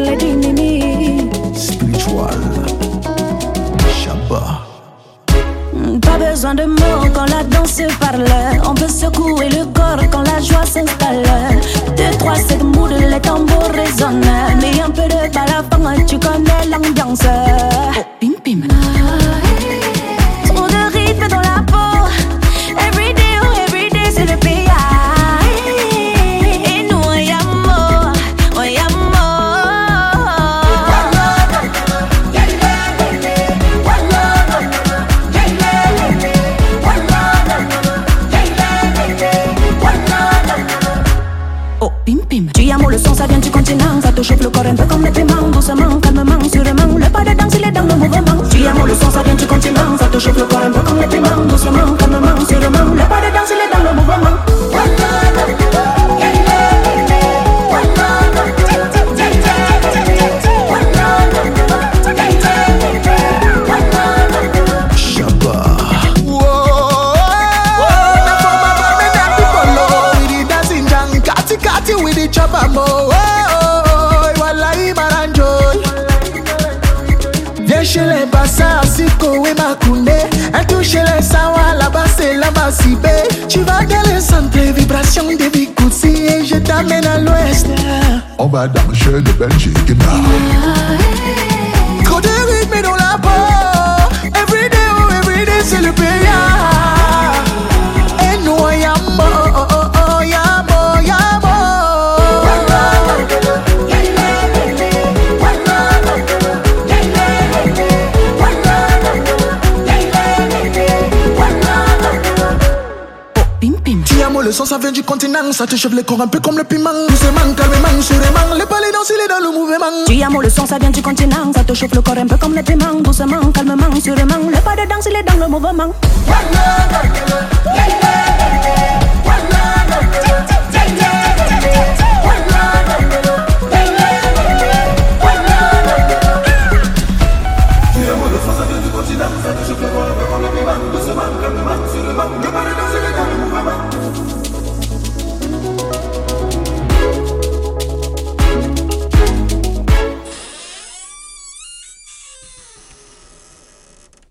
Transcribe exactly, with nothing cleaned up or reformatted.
les dinini. Spiritual. Shabba. Pas besoin de mots quand la danse parle. On peut secouer le corps quand la joie s'installe. Deux, trois, sept moods, les tambours résonnent. Mais un peu de balafon, tu connais l'ambiance. Oh, pim pim. Trop de rythme dans la peau. Everyday, oh everyday, c'est le P A. Et nous, on y a mort, on y a mort. Oh, pim pim. Tu amours le son, ça vient du continent. Ça te chauffe le corps un peu comme les piments. Doucement, calmement, sûrement. Le pas de danse, il est dans le mouvement. Tu amours le son, ça vient du continent. Ça te chauffe le corps un peu comme les piments. Doucement, calmement, sûrement. Le pas de danse, il est dans le mouvement. Viens chez les bassins, Siko et Makoundé. Un touche les sawa, là-bas c'est la Massibé. Tu vas dans le centre, vibrations de Bikoutsi. Et je t'amène à l'ouest. On va danser de Belgique. Trop de rythme dans la peau. Everyday, oh everyday, c'est le P A. Et nous, on y a mort, oh oh oh, y'a mort, y'a mort. Le son ça vient du continent, ça te chauffe le corps un peu comme le piment. Doucement, calmement, sûrement, le palais danse, il est dans le mouvement. Tu amours le son, ça vient du continent, ça te chauffe le corps un peu comme le piment. Doucement, calmement, sûrement, le pas de danse, il est dans le mouvement.